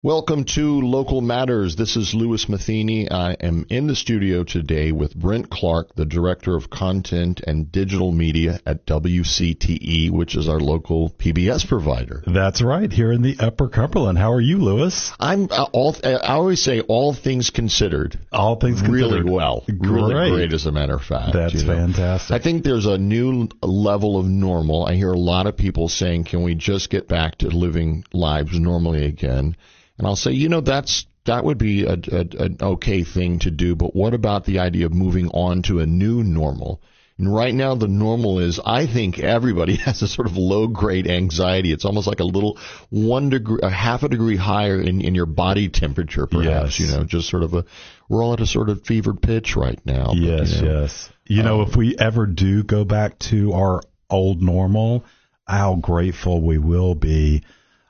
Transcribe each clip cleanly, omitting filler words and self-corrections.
Welcome to Local Matters. This is Louis Matheny. I am in the studio today with Brent Clark, the Director of Content and Digital Media at WCTE, which is our local PBS provider. That's right, here in the Upper Cumberland. How are you, Louis? I always say all things considered. All things considered. Really well. Really great, as a matter of fact. That's fantastic. I think there's a new level of normal. I hear a lot of people saying, can we just get back to living lives normally again? And I'll say, that would be an okay thing to do, but what about the idea of moving on to a new normal? And right now the normal is, I think everybody has a sort of low-grade anxiety. It's almost like a half a degree higher in your body temperature, perhaps, yes. Just sort of we're all at a sort of fevered pitch right now. Yes. If we ever do go back to our old normal, how grateful we will be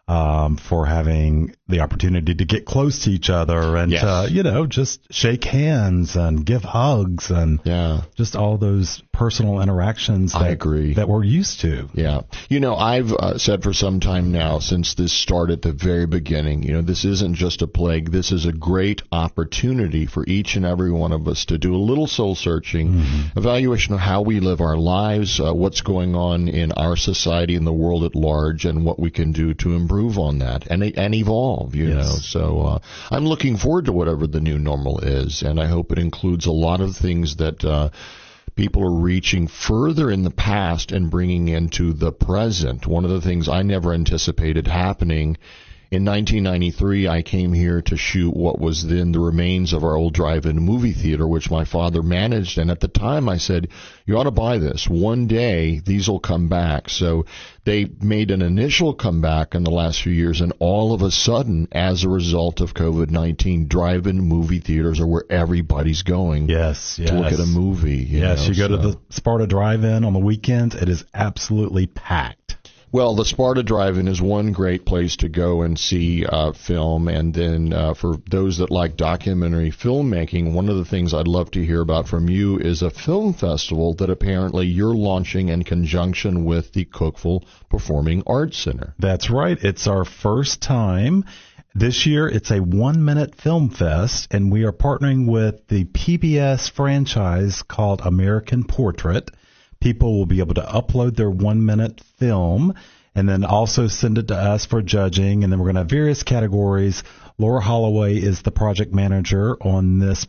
for having the opportunity to get close to each other and, just shake hands and give hugs and just all those personal interactions that we're used to. Yeah. I've said for some time now, since this started at the very beginning, this isn't just a plague. This is a great opportunity for each and every one of us to do a little soul searching, evaluation of how we live our lives, what's going on in our society and the world at large, and what we can do to improve on that and evolve, Yes. So I'm looking forward to whatever the new normal is, and I hope it includes a lot of things that people are reaching further in the past and bringing into the present. One of the things I never anticipated happening, in 1993, I came here to shoot what was then the remains of our old drive-in movie theater, which my father managed. And at the time, I said, you ought to buy this. One day, these will come back. So they made an initial comeback in the last few years, and all of a sudden, as a result of COVID-19, drive-in movie theaters are where everybody's going to look at a movie. You go to the Sparta Drive-In on the weekends, it is absolutely packed. Well, the Sparta Drive-In is one great place to go and see film, and then for those that like documentary filmmaking, one of the things I'd love to hear about from you is a film festival that apparently you're launching in conjunction with the Cookeville Performing Arts Center. That's right. It's our first time. This year, it's a 1-minute film fest, and we are partnering with the PBS franchise called American Portrait. People will be able to upload their 1-minute film and then also send it to us for judging. And then we're going to have various categories. Laura Holloway is the project manager on this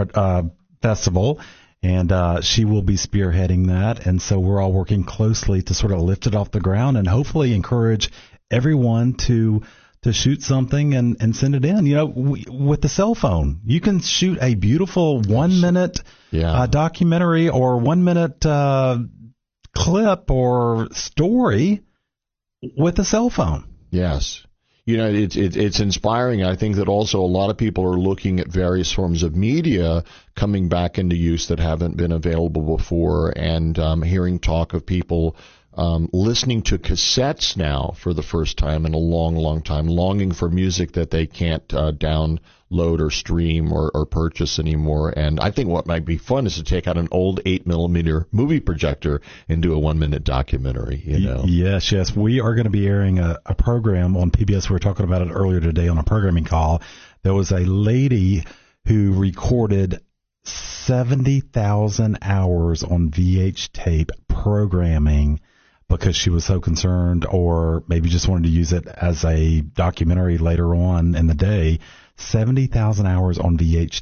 festival, and she will be spearheading that. And so we're all working closely to sort of lift it off the ground and hopefully encourage everyone to shoot something and send it in. With the cell phone, you can shoot a beautiful 1-minute documentary or 1-minute clip or story with a cell phone. Yes. It's inspiring. I think that also a lot of people are looking at various forms of media coming back into use that haven't been available before, and hearing talk of people listening to cassettes now for the first time in a long, long time, longing for music that they can't download or stream or purchase anymore. And I think what might be fun is to take out an old 8mm movie projector and do a 1-minute documentary. Yes. We are going to be airing a program on PBS. We were talking about it earlier today on a programming call. There was a lady who recorded 70,000 hours on VH tape programming because she was so concerned, or maybe just wanted to use it as a documentary later on in the day. 70,000 hours on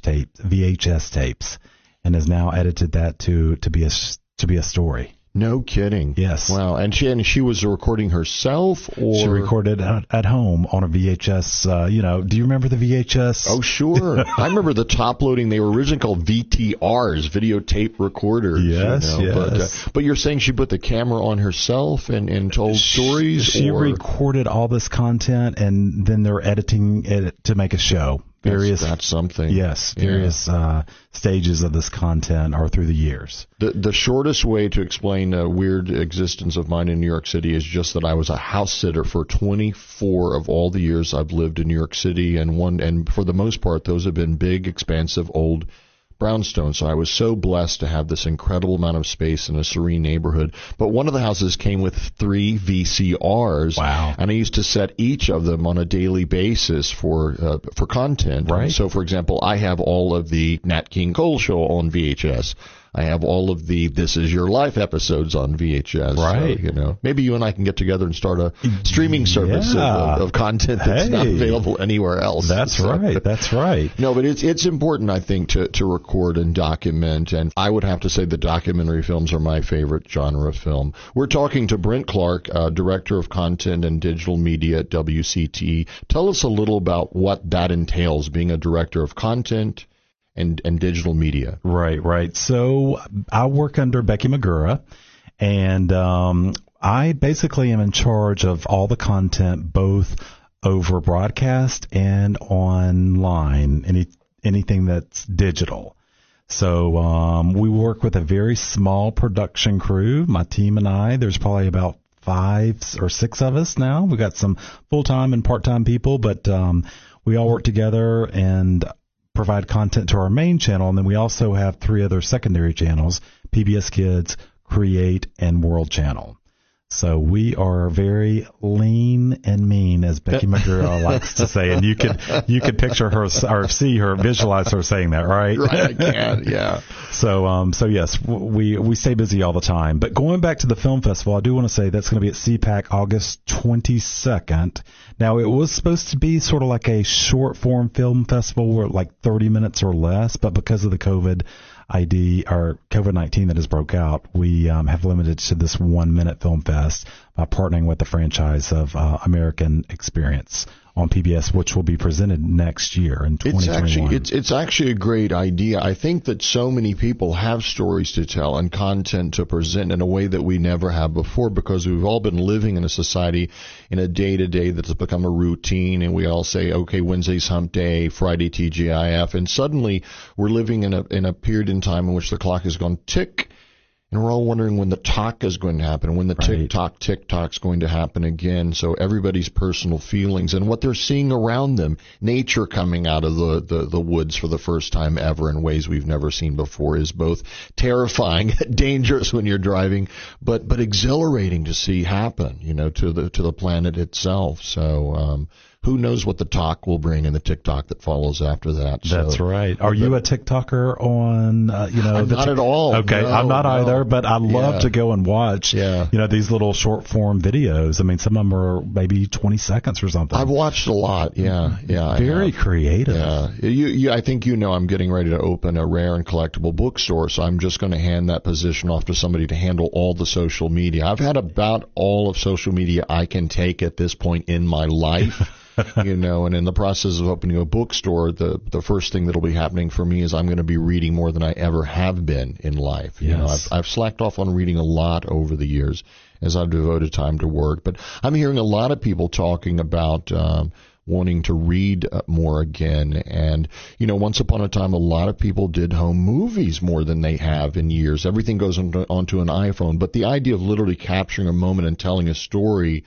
VHS tapes, and has now edited that to be a story. No kidding. Yes. Wow. And she was recording herself, or she recorded at home on a VHS. Do you remember the VHS? Oh, sure. I remember the top loading. They were originally called VTRs, videotape recorders. Yes. But you're saying she put the camera on herself and told stories? She recorded all this content, and then they're editing it to make a show. That's something. Yes, various stages of this content are through the years. The shortest way to explain a weird existence of mine in New York City is just that I was a house sitter for 24 of all the years I've lived in New York City, and for the most part, those have been big, expansive, old brownstone. So I was so blessed to have this incredible amount of space in a serene neighborhood. But one of the houses came with 3 VCRs. Wow. And I used to set each of them on a daily basis for content. Right. So, for example, I have all of the Nat King Cole Show on VHS. I have all of the This Is Your Life episodes on VHS. Right. So, maybe you and I can get together and start a streaming service of content that's not available anywhere else. That's right. That's right. No, but it's important, I think, to record and document. And I would have to say the documentary films are my favorite genre of film. We're talking to Brent Clark, Director of Content and Digital Media at WCTE. Tell us a little about what that entails, being a Director of Content and digital media. Right. So I work under Becky Magura, and I basically am in charge of all the content, both over broadcast and online, anything that's digital. So we work with a very small production crew. My team and I, there's probably about 5 or 6 of us now. We got some full-time and part-time people, but we all work together and provide content to our main channel, and then we also have 3 other secondary channels, PBS Kids, Create, and World Channel. So we are very lean and mean, as Becky Magura likes to say, and you could picture her or see her, visualize her saying that, right? Right, I can, yeah. So yes, we stay busy all the time. But going back to the film festival, I do want to say that's going to be at CPAC August 22nd. Now, it was supposed to be sort of like a short form film festival, where like 30 minutes or less, but because of the COVID-19 that has broke out, we have limited to this 1 minute film fest by partnering with the franchise of American Experience on PBS, which will be presented next year in 2021. It's actually a great idea. I think that so many people have stories to tell and content to present in a way that we never have before, because we've all been living in a society in a day-to-day that's become a routine, and we all say, okay, Wednesday's hump day, Friday TGIF, and suddenly we're living in a period in time in which the clock has gone tick, and we're all wondering when the talk is going to happen, when the tick-tock's going to happen again. So everybody's personal feelings and what they're seeing around them, nature coming out of the woods for the first time ever in ways we've never seen before, is both terrifying, dangerous when you're driving, but exhilarating to see happen, to the planet itself. So who knows what the talk will bring and the TikTok that follows after that. That's right. Are you a TikToker on, I'm not at all. Okay, no, I'm not either, but I love to go and watch, these little short form videos. I mean, some of them are maybe 20 seconds or something. I've watched a lot, Very creative. Yeah. I think I'm getting ready to open a rare and collectible bookstore, so I'm just going to hand that position off to somebody to handle all the social media. I've had about all of social media I can take at this point in my life. And in the process of opening a bookstore, the first thing that'll be happening for me is I'm going to be reading more than I ever have been in life. Yes. I've slacked off on reading a lot over the years as I've devoted time to work. But I'm hearing a lot of people talking about wanting to read more again. And, once upon a time, a lot of people did home movies more than they have in years. Everything goes onto an iPhone. But the idea of literally capturing a moment and telling a story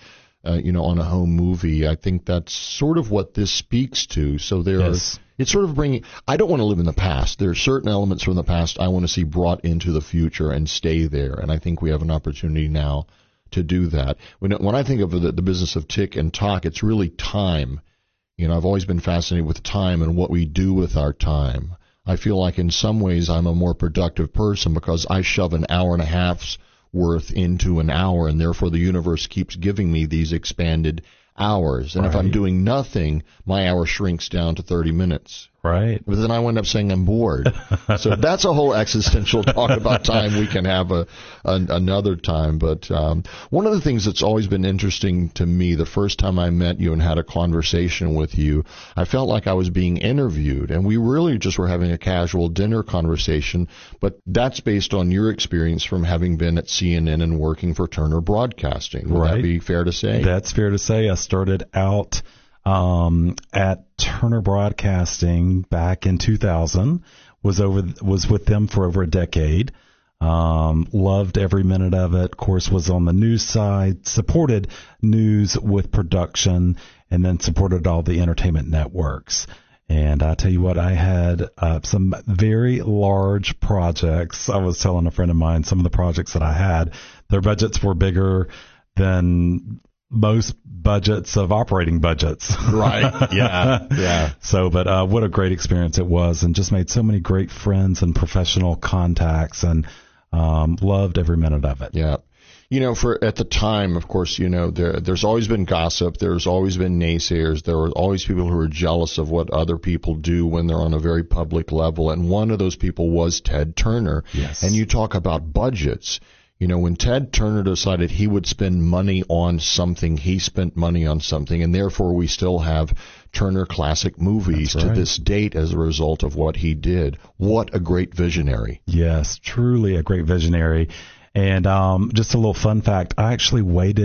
on a home movie, I think that's sort of what this speaks to. So it's sort of bringing, I don't want to live in the past. There are certain elements from the past I want to see brought into the future and stay there. And I think we have an opportunity now to do that. When I think of the business of tick and talk, it's really time. I've always been fascinated with time and what we do with our time. I feel like in some ways I'm a more productive person because I shove an hour and a half's worth into an hour, and therefore the universe keeps giving me these expanded hours. And if I'm doing nothing, my hour shrinks down to 30 minutes. Right. But then I wind up saying I'm bored. So that's a whole existential talk about time we can have another time. But one of the things that's always been interesting to me, the first time I met you and had a conversation with you, I felt like I was being interviewed. And we really just were having a casual dinner conversation. But that's based on your experience from having been at CNN and working for Turner Broadcasting. Would that be fair to say? That's fair to say. I started out at Turner Broadcasting back in 2000, was with them for over a decade. Loved every minute of it. Of course, was on the news side, supported news with production, and then supported all the entertainment networks. And I tell you what, I had some very large projects. I was telling a friend of mine some of the projects that I had, their budgets were bigger than most budgets of operating budgets. Right. Yeah. Yeah. So, but what a great experience it was, and just made so many great friends and professional contacts, and loved every minute of it. Yeah. At the time, of course, there's always been gossip. There's always been naysayers. There are always people who are jealous of what other people do when they're on a very public level. And one of those people was Ted Turner. Yes. And you talk about budgets. When Ted Turner decided he would spend money on something, he spent money on something, and therefore we still have Turner Classic Movies to this date as a result of what he did. What a great visionary. Yes, truly a great visionary. And just a little fun fact, I actually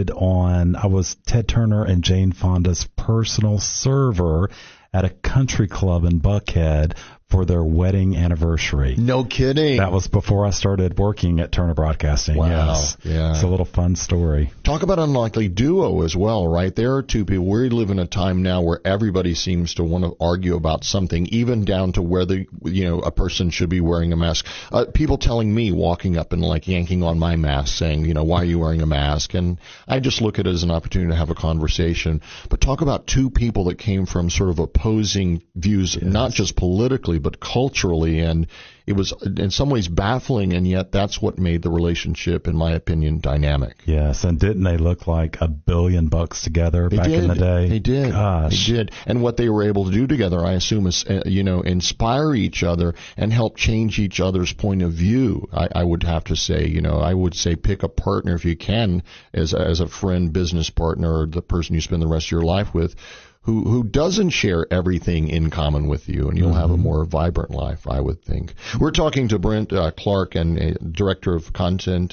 I was Ted Turner and Jane Fonda's personal server at a country club in Buckhead for their wedding anniversary. No kidding. That was before I started working at Turner Broadcasting. Wow. Yes. Yeah. It's a little fun story. Talk about unlikely duo as well, right? There are two people. We live in a time now where everybody seems to want to argue about something, even down to whether, a person should be wearing a mask. People telling me, walking up and yanking on my mask, saying, why are you wearing a mask? And I just look at it as an opportunity to have a conversation. But talk about two people that came from sort of opposing views, not just politically, but culturally, and it was in some ways baffling, and yet that's what made the relationship, in my opinion, dynamic. Yes, and didn't they look like $1 billion together in the day? They did. Gosh. They did. And what they were able to do together, I assume, is inspire each other and help change each other's point of view. I would have to say, I would say pick a partner if you can, as a friend, business partner, or the person you spend the rest of your life with, who doesn't share everything in common with you, and you'll have a more vibrant life, I would think. We're talking to Brent Clark, and Director of Content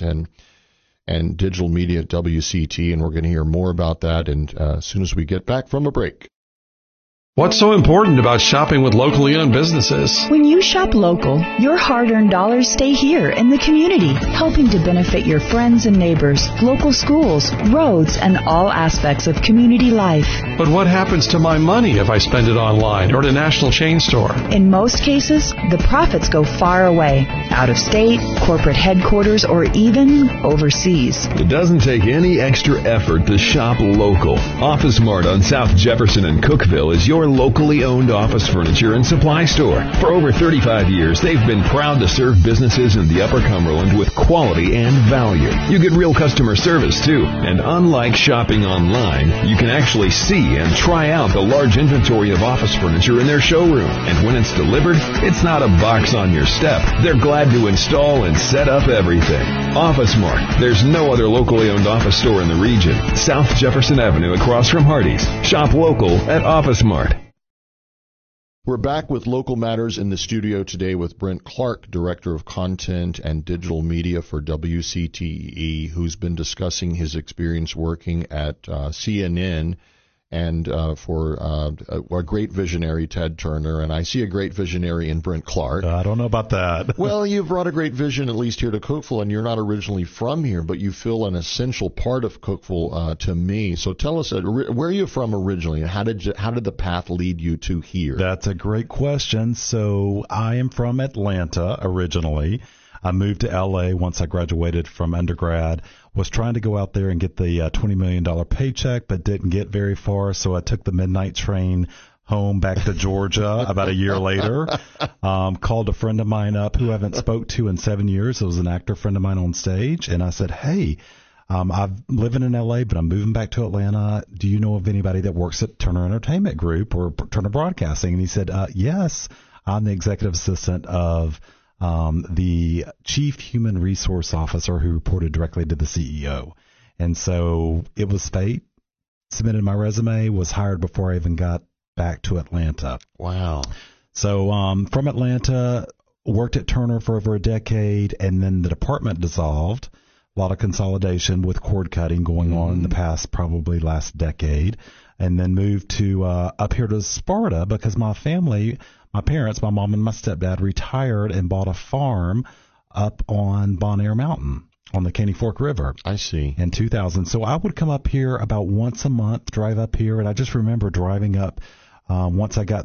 and Digital Media at WCT, and we're going to hear more about that as soon as we get back from a break. What's so important about shopping with locally owned businesses? When you shop local, your hard-earned dollars stay here in the community, helping to benefit your friends and neighbors, local schools, roads, and all aspects of community life. But what happens to my money if I spend it online or at a national chain store? In most cases, the profits go far away, out of state, corporate headquarters, or even overseas. It doesn't take any extra effort to shop local. Office Mart on South Jefferson and Cookeville is your locally owned office furniture and supply store. For over 35 years, they've been proud to serve businesses in the Upper Cumberland with quality and value. You get real customer service, too. And unlike shopping online, you can actually see and try out the large inventory of office furniture in their showroom. And when it's delivered, it's not a box on your step. They're glad to install and set up everything. Office Mart. There's no other locally owned office store in the region. South Jefferson Avenue across from Hardee's. Shop local at Office Mart. We're back with Local Matters in the studio today with Brent Clark, Director of Content and Digital Media for WCTE, who's been discussing his experience working at CNN and for a great visionary, Ted Turner. And I see a great visionary in Brent Clark. I don't know about that. Well, you've brought a great vision, at least here to Cookeville, and you're not originally from here, but you feel an essential part of Cookeville to me. So tell us, where are you from originally, and how did the path lead you to here? That's a great question. So I am from Atlanta originally. I moved to L.A. once I graduated from undergrad, was trying to go out there and get the $20 million paycheck, but didn't get very far, so I took the midnight train home back to Georgia about a year later. Called a friend of mine up who I haven't spoke to in 7 years. It was an actor friend of mine on stage, and I said, hey, I'm living in L.A., but I'm moving back to Atlanta. Do you know of anybody that works at Turner Entertainment Group or Turner Broadcasting? And he said, yes, I'm the executive assistant of the chief human resource officer who reported directly to the CEO. And so it was fate. Submitted my resume, was hired before I even got back to Atlanta. Wow. So from Atlanta, worked at Turner for over a decade, and then the department dissolved. A lot of consolidation with cord cutting going on in the past, probably last decade. And then moved to up here to Sparta because my family, my parents, my mom and my stepdad retired and bought a farm up on Bon Air Mountain on the Caney Fork River. I see. In 2000. So I would come up here about once a month, drive up here. And I just remember driving up once I got through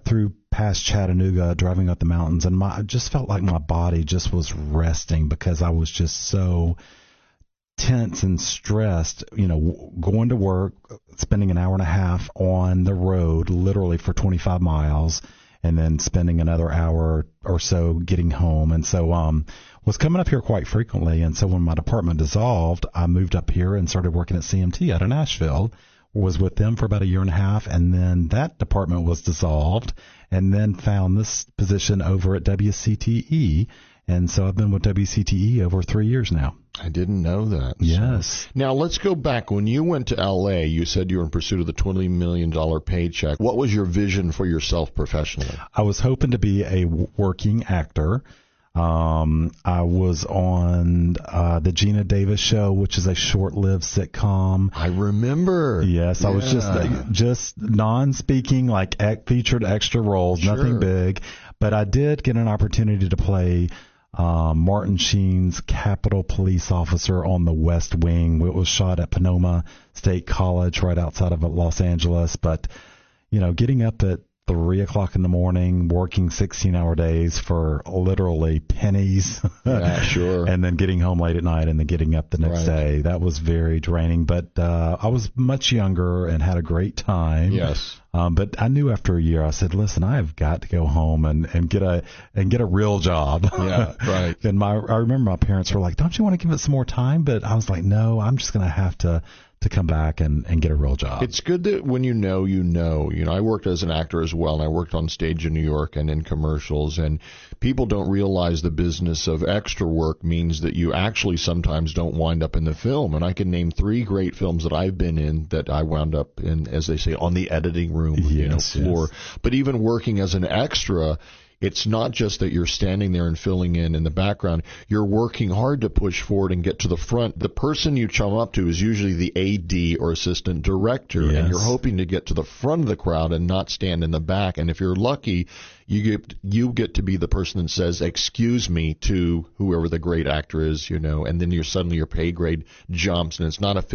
past Chattanooga, driving up the mountains, and I just felt like my body just was resting because I was just so tense and stressed, going to work, spending an hour and a half on the road, literally for 25 miles, and then spending another hour or so getting home. And so was coming up here quite frequently. And so when my department dissolved, I moved up here and started working at CMT out of Nashville. Was with them for about a year and a half, and then that department was dissolved, and then found this position over at WCTE. And so I've been with WCTE over 3 years now. I didn't know that. Yes. So. Now, let's go back. When you went to L.A., you said you were in pursuit of the $20 million paycheck. What was your vision for yourself professionally? I was hoping to be a working actor. I was on the Gina Davis Show, which is a short-lived sitcom. I remember. Yes, yeah. I was just non-speaking, like featured extra roles, sure. Nothing big. But I did get an opportunity to play Martin Sheen's Capitol Police Officer on the West Wing. It was shot at Sonoma State College right outside of Los Angeles. But, getting up at 3 o'clock in the morning, working 16-hour days for literally pennies. Yeah, sure. And then getting home late at night and then getting up the next day. That was very draining. But I was much younger and had a great time. Yes. But I knew after a year, I said, listen, I have got to go home and get a real job. Yeah, right. And I remember my parents were like, don't you want to give it some more time? But I was like, no, I'm just going to have to come back and get a real job. It's good that when you know. I worked as an actor as well, and I worked on stage in New York and in commercials, and people don't realize the business of extra work means that you actually sometimes don't wind up in the film. And I can name 3 great films that I've been in that I wound up in, as they say, on the editing room floor. Yes. But even working as an extra, it's not just that you're standing there and filling in the background. You're working hard to push forward and get to the front. The person you chum up to is usually the AD or assistant director, yes. And you're hoping to get to the front of the crowd and not stand in the back. And if you're lucky, you get to be the person that says, excuse me, to whoever the great actor is, and then suddenly your pay grade jumps, and it's not a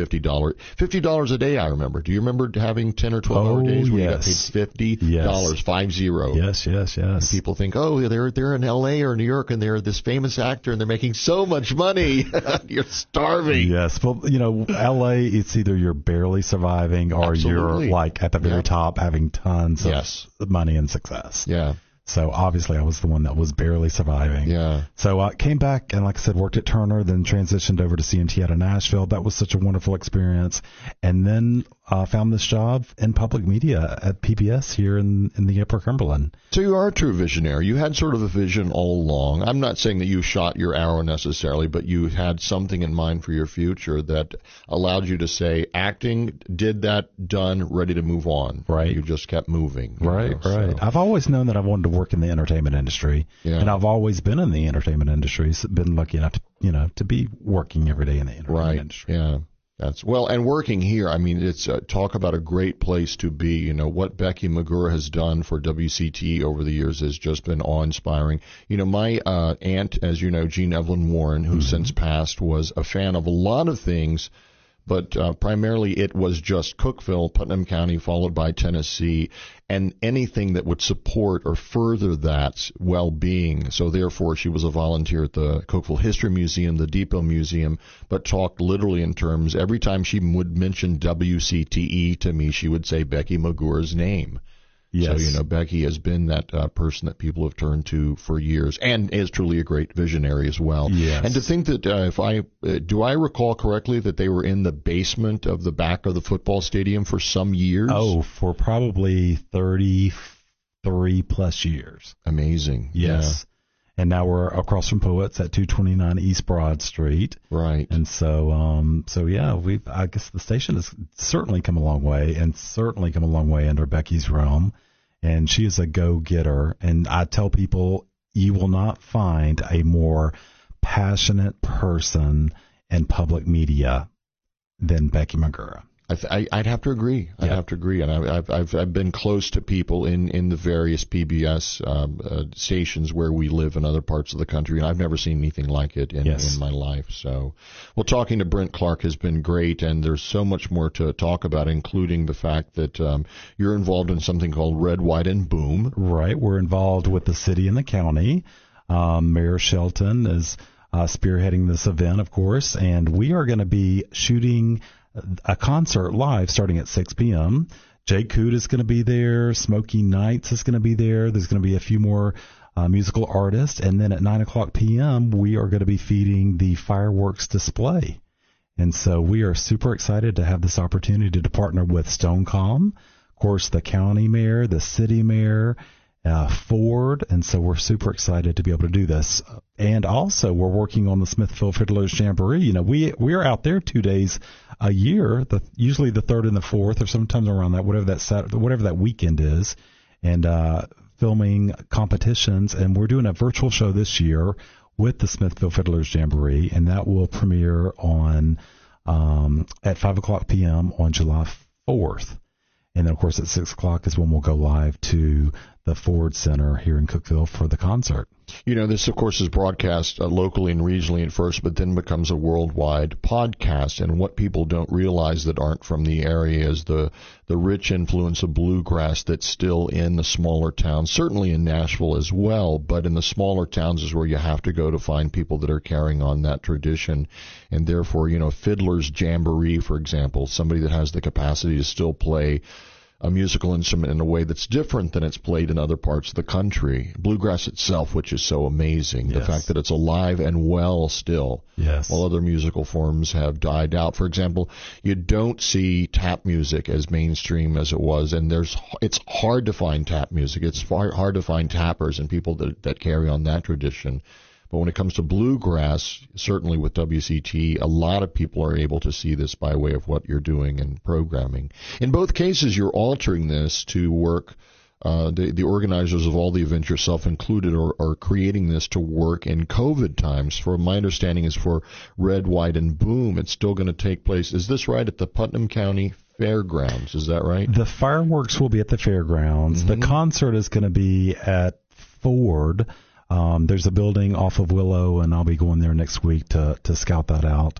$50 a day. I remember. Do you remember having 10 or 12-hour days where you got paid $50? Yes. 50. Yes. And people think, oh, they're in L.A. or New York, and they're this famous actor, and they're making so much money. You're starving. Yes. Well, L.A., it's either you're barely surviving or Absolutely. you're like at the very top having tons of money and success. Yeah. So obviously I was the one that was barely surviving. Yeah. So I came back and, like I said, worked at Turner, then transitioned over to CMT out of Nashville. That was such a wonderful experience. And then found this job in public media at PBS here in the Upper Cumberland. So you are a true visionary. You had sort of a vision all along. I'm not saying that you shot your arrow necessarily, but you had something in mind for your future that allowed you to say, acting, did that, done, ready to move on. Right. You just kept moving. Right. So. I've always known that I wanted to work in the entertainment industry, and I've always been in the entertainment industry. So been lucky enough to be working every day in the entertainment industry. Yeah. And working here, I mean, it's talk about a great place to be. What Becky Magura has done for WCTE over the years has just been awe-inspiring. My aunt, as you know, Jean Evelyn Warren, who since passed, was a fan of a lot of things, but primarily it was just Cookeville, Putnam County, followed by Tennessee, and anything that would support or further that well-being. So therefore, she was a volunteer at the Cookeville History Museum, the Depot Museum, but talked literally in terms, every time she would mention WCTE to me, she would say Becky Magura's name. Yes. So, Becky has been that person that people have turned to for years and is truly a great visionary as well. Yes. And to think that do I recall correctly that they were in the basement of the back of the football stadium for some years? Oh, for probably 33 plus years. Amazing. Yes. Yeah. And now we're across from Poets at 229 East Broad Street. Right. And so, I guess the station has certainly come a long way, and certainly come a long way under Becky's realm. And she is a go-getter. And I tell people, you will not find a more passionate person in public media than Becky Magura. I'd have to agree. I'd have to agree, and I've been close to people in the various PBS stations where we live in other parts of the country, and I've never seen anything like it in my life. So, well, talking to Brent Clark has been great, and there's so much more to talk about, including the fact that you're involved in something called Red, White, and Boom. Right, we're involved with the city and the county. Mayor Shelton is spearheading this event, of course, and we are going to be shooting a concert live starting at 6 p.m. Jay Coote is going to be there. Smoky Nights is going to be there. There's going to be a few more musical artists. And then at 9 o'clock p.m., we are going to be feeding the fireworks display. And so we are super excited to have this opportunity to partner with Stonecom, of course, the county mayor, the city mayor, Ford, and so we're super excited to be able to do this. And also, we're working on the Smithville Fiddlers Jamboree. You know, we are out there 2 days a year, usually the 3rd and the 4th, or sometimes around that, whatever that weekend is, and filming competitions. And we're doing a virtual show this year with the Smithville Fiddlers Jamboree, and that will premiere on at 5 o'clock p.m. on July 4th. And then, of course, at 6 o'clock is when we'll go live to the Ford Center here in Cookeville for the concert. You know, this, of course, is broadcast locally and regionally at first, but then becomes a worldwide podcast. And what people don't realize that aren't from the area is the rich influence of bluegrass that's still in the smaller towns, certainly in Nashville as well, but in the smaller towns is where you have to go to find people that are carrying on that tradition. And therefore, you know, Fiddler's Jamboree, for example, somebody that has the capacity to still play a musical instrument in a way that's different than it's played in other parts of the country. Bluegrass itself, which is so amazing, the fact that it's alive and well still, while other musical forms have died out. For example, you don't see tap music as mainstream as it was, and it's hard to find tap music. It's hard to find tappers and people that carry on that tradition. But when it comes to bluegrass, certainly with WCT, a lot of people are able to see this by way of what you're doing and programming. In both cases, you're altering this to work. The organizers of all the events, yourself included, are creating this to work in COVID times. For my understanding is for Red, White, and Boom, it's still going to take place. Is this right, at the Putnam County Fairgrounds? Is that right? The fireworks will be at the fairgrounds. Mm-hmm. The concert is going to be at Ford. There's a building off of Willow, and I'll be going there next week to scout that out.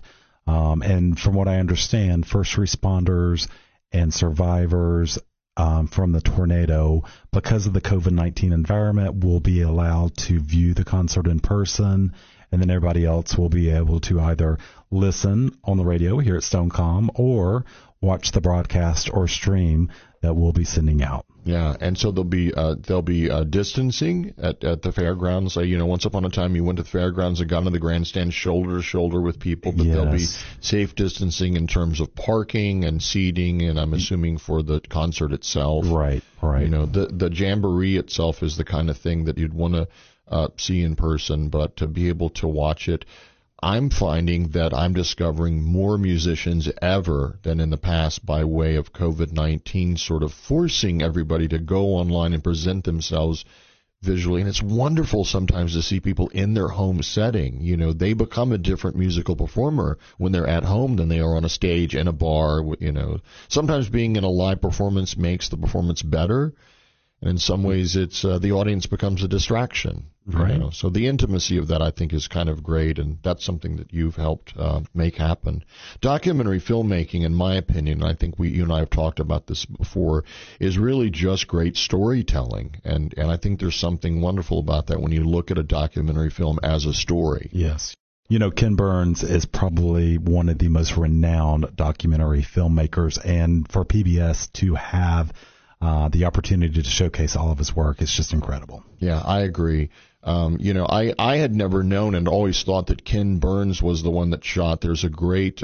And from what I understand, first responders and survivors from the tornado, because of the COVID-19 environment, will be allowed to view the concert in person, and then everybody else will be able to either listen on the radio here at Stonecom or watch the broadcast or stream that we'll be sending out. Yeah, and so there'll be distancing at the fairgrounds. You know, once upon a time you went to the fairgrounds and got into the grandstand shoulder to shoulder with people, but there'll be safe distancing in terms of parking and seating, and I'm assuming for the concert itself. Right. You know, the jamboree itself is the kind of thing that you'd want to see in person, but to be able to watch it, I'm finding that I'm discovering more musicians ever than in the past by way of COVID-19 sort of forcing everybody to go online and present themselves visually. And it's wonderful sometimes to see people in their home setting. You know, they become a different musical performer when they're at home than they are on a stage in a bar. You know, sometimes being in a live performance makes the performance better. And in some ways, it's the audience becomes a distraction. Right. You know? So the intimacy of that, I think, is kind of great, and that's something that you've helped make happen. Documentary filmmaking, in my opinion, I think you and I have talked about this before, is really just great storytelling, and I think there's something wonderful about that when you look at a documentary film as a story. Yes. You know, Ken Burns is probably one of the most renowned documentary filmmakers, and for PBS to have the opportunity to showcase all of his work is just incredible. Yeah, I agree. You know, I had never known and always thought that Ken Burns was the one that shot. There's a great,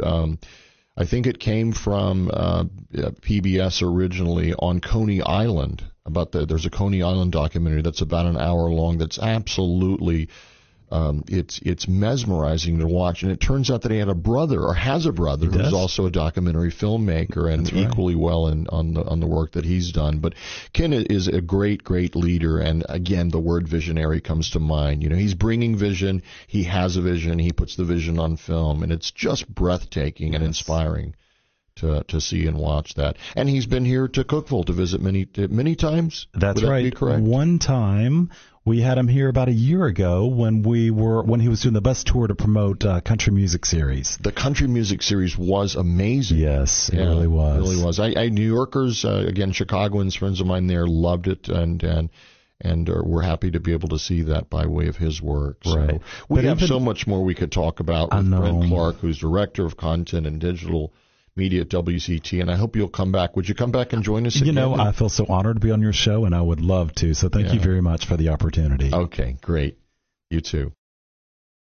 I think it came from PBS originally on Coney Island. There's a Coney Island documentary that's about an hour long that's absolutely it's mesmerizing to watch, and it turns out that he had a brother, or has a brother, who's also a documentary filmmaker, and equally well on the work that he's done. But Ken is a great leader, and again, the word visionary comes to mind. You know, he's bringing vision, he has a vision, he puts the vision on film, and it's just breathtaking and inspiring to see and watch that. And he's been here to Cookeville to visit many times. That's Would that right. be correct? One time we had him here about a year ago when he was doing the bus tour to promote Country Music Series. The Country Music Series was amazing. Yes, it really was. It really was. New Yorkers, again, Chicagoans, friends of mine there, loved it, and we're happy to be able to see that by way of his work. Right. So we have so much more we could talk about with Brent Clark, who's Director of Content and Digital Media at WCT, and I hope you'll come back. Would you come back and join us again? I feel so honored to be on your show, and I would love to. So thank you very much for the opportunity. Okay, great. You too.